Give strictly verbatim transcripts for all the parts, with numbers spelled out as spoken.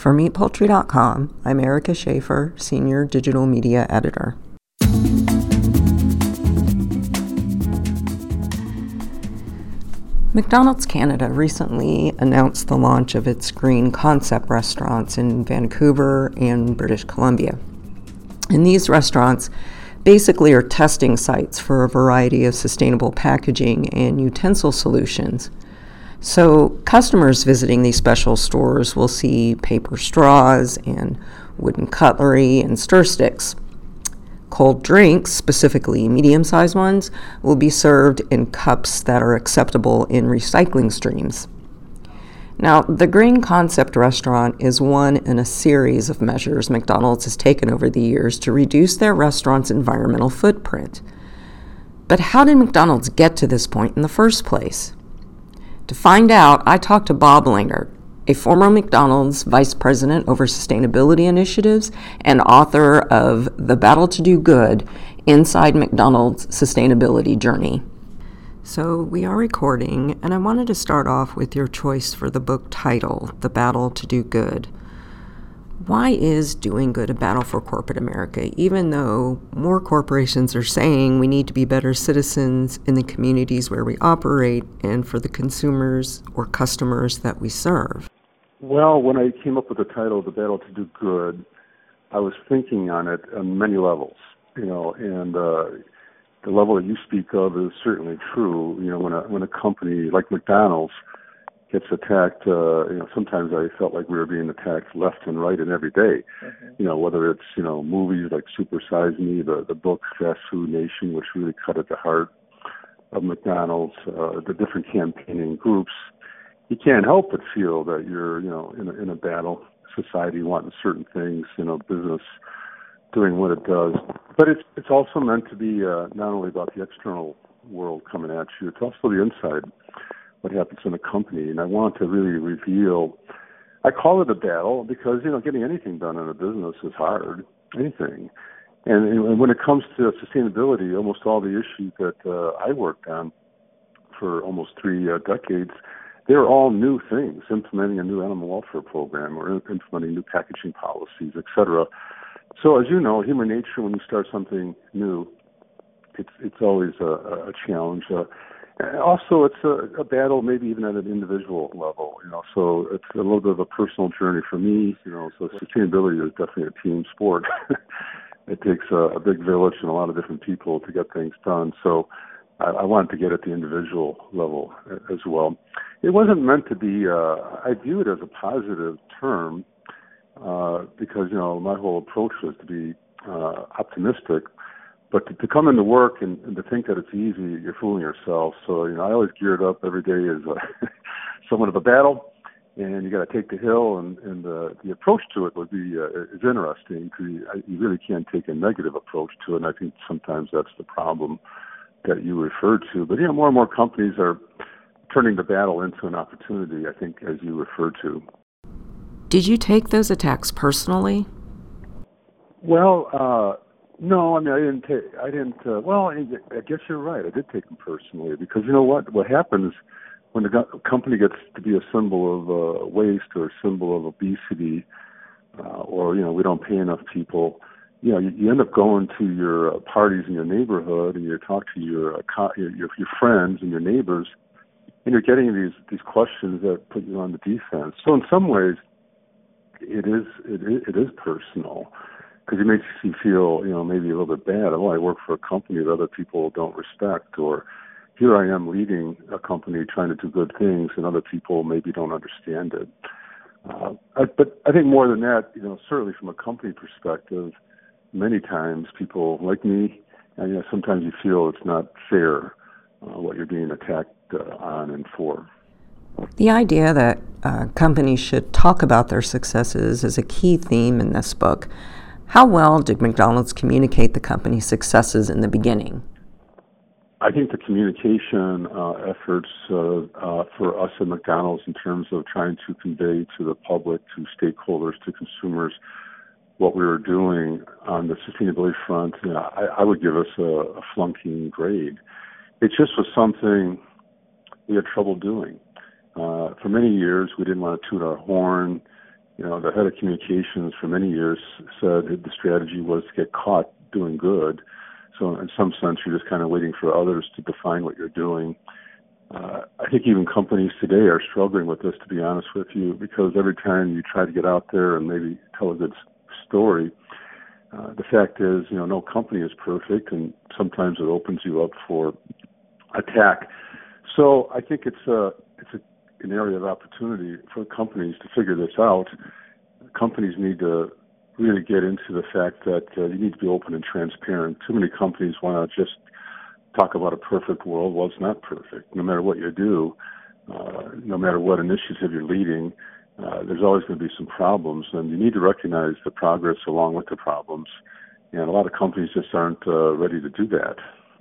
For meat poultry dot com, I'm Erica Schaefer, Senior Digital Media Editor. McDonald's Canada recently announced the launch of its green concept restaurants in Vancouver and British Columbia. And these restaurants basically are testing sites for a variety of sustainable packaging and utensil solutions. So customers visiting these special stores will see paper straws and wooden cutlery and stir sticks. Cold drinks, specifically medium-sized ones, will be served in cups that are acceptable in recycling streams. Now, the Green Concept Restaurant is one in a series of measures McDonald's has taken over the years to reduce their restaurant's environmental footprint. But how did McDonald's get to this point in the first place? To find out, I talked to Bob Langert, a former McDonald's Vice President over Sustainability Initiatives and author of The Battle to Do Good, Inside McDonald's Sustainability Journey. So we are recording, and I wanted to start off with your choice for the book title, The Battle to Do Good. Why is doing good a battle for corporate America, even though more corporations are saying we need to be better citizens in the communities where we operate and for the consumers or customers that we serve? Well, when I came up with the title, The Battle to Do Good, I was thinking on it on many levels, you know, and uh, the level that you speak of is certainly true. You know, when a when a company like McDonald's gets attacked, uh, you know, sometimes I felt like we were being attacked left and right and every day. Mm-hmm. You know, whether it's, you know, movies like Super Size Me, the, the book Fast Food Nation, which really cut at the heart of McDonald's, uh, the different campaigning groups. You can't help but feel that you're, you know, in a, in a battle, society wanting certain things, you know, business doing what it does. But it's it's also meant to be uh, not only about the external world coming at you, it's also the inside, what happens in a company. And I want to really reveal, I call it a battle because, you know, getting anything done in a business is hard, anything. And, and when it comes to sustainability, almost all the issues that uh, I worked on for almost three uh, decades, they're all new things, implementing a new animal welfare program or implementing new packaging policies, et cetera. So as you know, human nature, when you start something new, it's it's always a, a challenge. Uh, also, it's a, a battle, maybe even at an individual level. You know, so it's a little bit of a personal journey for me. You know, so sustainability is definitely a team sport. It takes a, a big village and a lot of different people to get things done. So I, I wanted to get at the individual level as well. It wasn't meant to be. Uh, I view it as a positive term. Uh, because, you know, my whole approach was to be uh, optimistic, but to, to come into work and, and to think that it's easy, you're fooling yourself. So, you know, I always geared up every day as a, somewhat of a battle, and you got to take the hill, and, and uh, the approach to it would be uh, is interesting because you, you really can't take a negative approach to it, and I think sometimes that's the problem that you referred to. But, you know, more and more companies are turning the battle into an opportunity, I think, as you referred to. Did you take those attacks personally? Well, uh, no. I mean, I didn't take. I didn't. Uh, well, I, I guess you're right. I did take them personally because you know what? What happens when the go- company gets to be a symbol of uh, waste or a symbol of obesity, uh, or you know, we don't pay enough people. You know, you, you end up going to your uh, parties in your neighborhood, and you talk to your, uh, co- your your your friends and your neighbors, and you're getting these these questions that put you on the defense. So in some ways, It is it is, it is personal because it makes you feel, you know, maybe a little bit bad. Oh, I work for a company that other people don't respect, or here I am leading a company trying to do good things, and other people maybe don't understand it. Uh, I, but I think more than that, you know, certainly from a company perspective, many times people like me, and you know, sometimes you feel it's not fair uh, what you're being attacked uh, on and for. The idea that uh, companies should talk about their successes is a key theme in this book. How well did McDonald's communicate the company's successes in the beginning? I think the communication uh, efforts uh, uh, for us at McDonald's in terms of trying to convey to the public, to stakeholders, to consumers, what we were doing on the sustainability front, you know, I, I would give us a, a flunking grade. It just was something we had trouble doing. Uh, for many years, we didn't want to toot our horn. You know, the head of communications for many years said that the strategy was to get caught doing good. So in some sense, you're just kind of waiting for others to define what you're doing. Uh, I think even companies today are struggling with this, to be honest with you, because every time you try to get out there and maybe tell a good story, uh, the fact is, you know, no company is perfect, and sometimes it opens you up for attack. So I think it's a it's a, an area of opportunity for companies to figure this out. Companies need to really get into the fact that uh, you need to be open and transparent. Too many companies want to just talk about a perfect world. Well, it's not perfect. No matter what you do, uh, no matter what initiative you're leading, uh, there's always going to be some problems, and you need to recognize the progress along with the problems. And a lot of companies just aren't uh, ready to do that.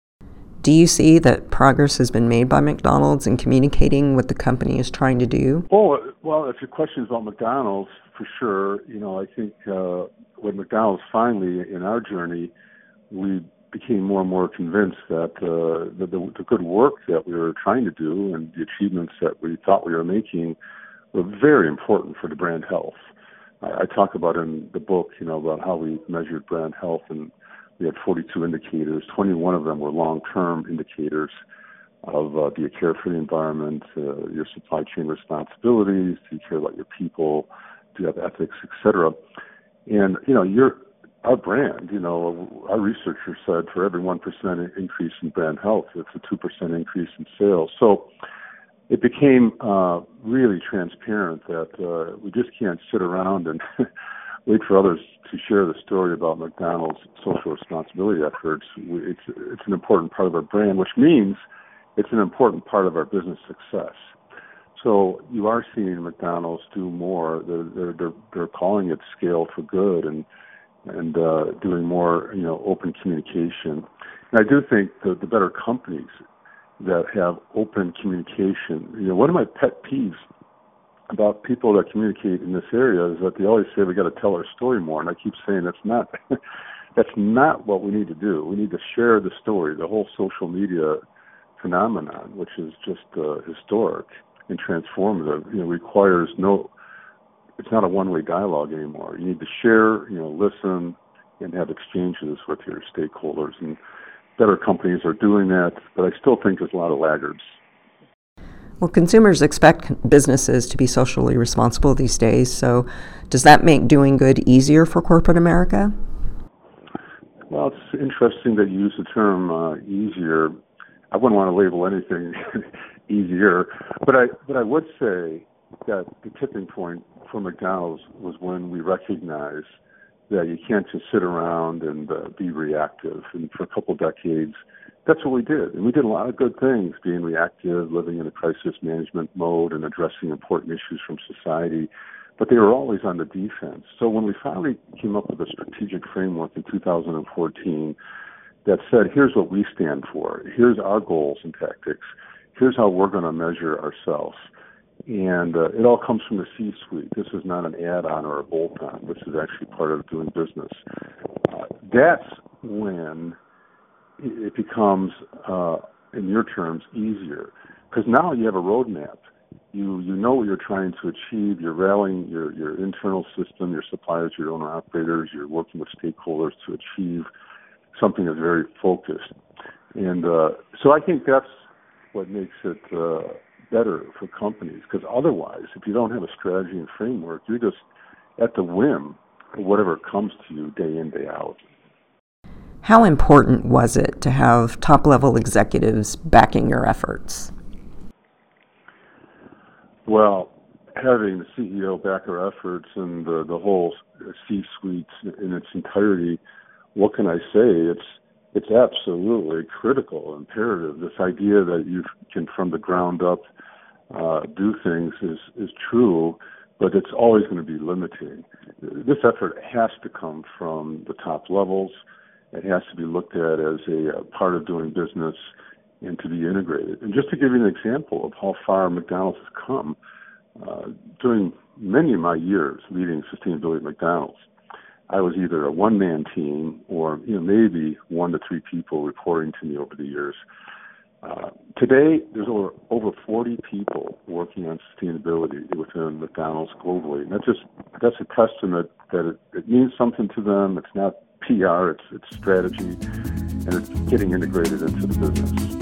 Do you see that progress has been made by McDonald's in communicating what the company is trying to do? Oh, well, if your question is about McDonald's, for sure, you know, I think uh, with McDonald's finally in our journey, we became more and more convinced that uh, the, the, the good work that we were trying to do and the achievements that we thought we were making were very important for the brand health. I, I talk about in the book, you know, about how we measured brand health, and we had forty-two indicators. twenty-one of them were long-term indicators of uh, do you care for the environment, uh, your supply chain responsibilities, do you care about your people, do you have ethics, et cetera. And, you know, your our brand, you know, our researchers said for every one percent increase in brand health, it's a two percent increase in sales. So it became uh, really transparent that uh, we just can't sit around and wait for others to share the story about McDonald's social responsibility efforts. It's, it's an important part of our brand, which means it's an important part of our business success. So you are seeing McDonald's do more. They're, they're, they're, they're calling it Scale for Good, and and uh, doing more, you know, open communication. And I do think the, the better companies that have open communication, you know, one of my pet peeves about people that communicate in this area is that they always say we got to tell our story more, and I keep saying that's not that's not what we need to do. We need to share the story. The whole social media phenomenon, which is just uh, historic and transformative, you know, requires no. It's not a one-way dialogue anymore. You need to share, you know, listen, and have exchanges with your stakeholders. And better companies are doing that, but I still think there's a lot of laggards. Well, consumers expect businesses to be socially responsible these days, so does that make doing good easier for corporate America? Well, it's interesting that you use the term uh, easier. I wouldn't want to label anything easier, but I but I would say that the tipping point for McDonald's was when we recognized that you can't just sit around and uh, be reactive. And for a couple of decades, that's what we did. And we did a lot of good things, being reactive, living in a crisis management mode, and addressing important issues from society. But they were always on the defense. So when we finally came up with a strategic framework in two thousand fourteen that said, here's what we stand for, here's our goals and tactics, here's how we're going to measure ourselves. And uh, it all comes from the C-suite. This is not an add-on or a bolt-on. This is actually part of doing business. Uh, that's when it becomes, uh, in your terms, easier. Because now you have a roadmap. You you know what you're trying to achieve. You're rallying your, your internal system, your suppliers, your owner-operators. You're working with stakeholders to achieve something that's very focused. And uh, so I think that's what makes it uh, better for companies, because otherwise, if you don't have a strategy and framework, you're just at the whim of whatever comes to you day in, day out. How important was it to have top-level executives backing your efforts? Well, having the C E O back our efforts and the, the whole C-suite in its entirety, what can I say? It's it's absolutely critical, imperative. This idea that you can, from the ground up, uh, do things is, is true, but it's always going to be limiting. This effort has to come from the top levels. It has to be looked at as a, a part of doing business and to be integrated. And just to give you an example of how far McDonald's has come, uh, during many of my years leading sustainability at McDonald's, I was either a one-man team or, you know, maybe one to three people reporting to me over the years. Uh, today, there's over over forty people working on sustainability within McDonald's globally, and that's just that's a testament that it, it means something to them. It's not P R, it's it's strategy, and it's getting integrated into the business.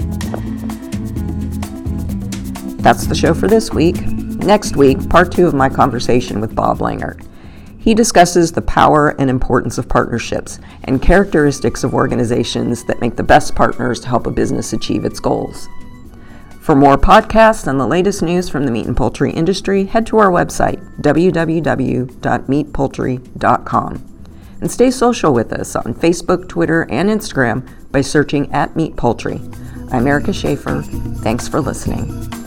That's the show for this week. Next week, part two of my conversation with Bob Langert. He discusses the power and importance of partnerships and characteristics of organizations that make the best partners to help a business achieve its goals. For more podcasts and the latest news from the meat and poultry industry, head to our website, w w w dot meat poultry dot com. And stay social with us on Facebook, Twitter, and Instagram by searching at Meat Poultry. I'm Erica Schaefer. Thanks for listening.